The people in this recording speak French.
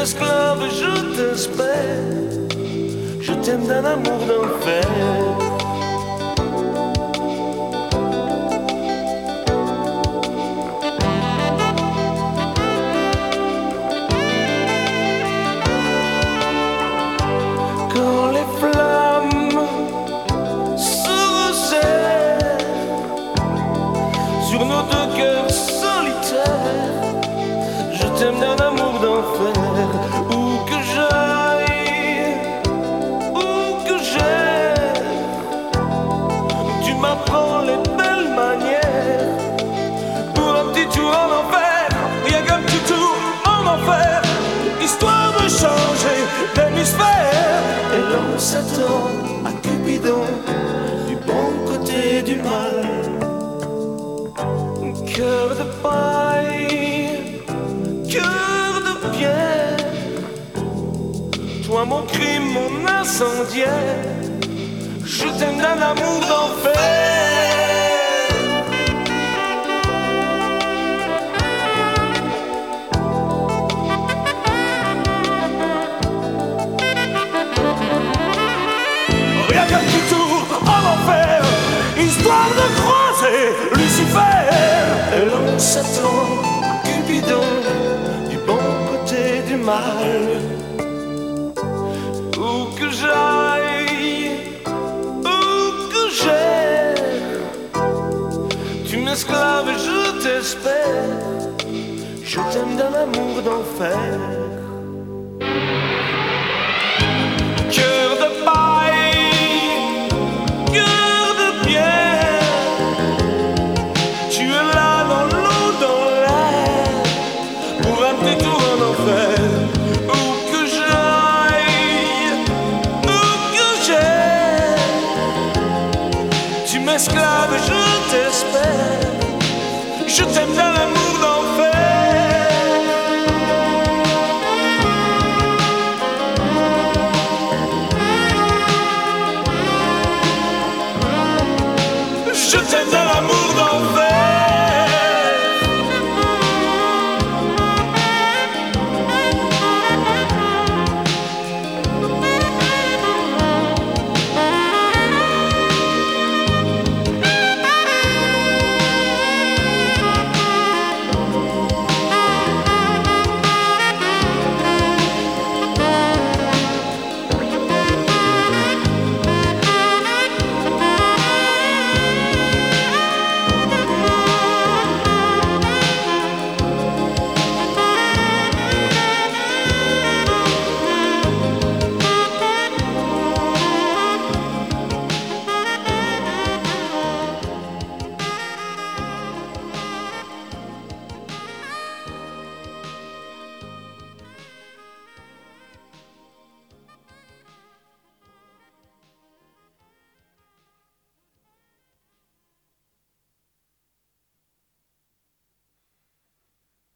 m'esclaves et je t'espère. Je t'aime d'un amour d'enfer. Quand les flammes se resserrent sur nos deux cœurs solitaires, je t'aime d'un amour d'enfer. Où que j'aille, où que j'aille, tu m'apprends les belles manières. Pour un petit tour en enfer, rien qu'un petit tour en enfer, histoire de changer d'hémisphère. Et l'on s'attend à Cupidon du bon côté du mal. Cœur de paille, cœur de pierre, toi mon crime, mon incendiaire, je t'aime d'un amour d'enfer. Rien qu'un petit tour en enfer, histoire de croiser Lucifer. Et l'on s'attend à Cupidon du bon côté du mal. Où que j'aille, où que j'aille, tu m'esclaves et je t'espère. Je t'aime d'un amour d'enfer.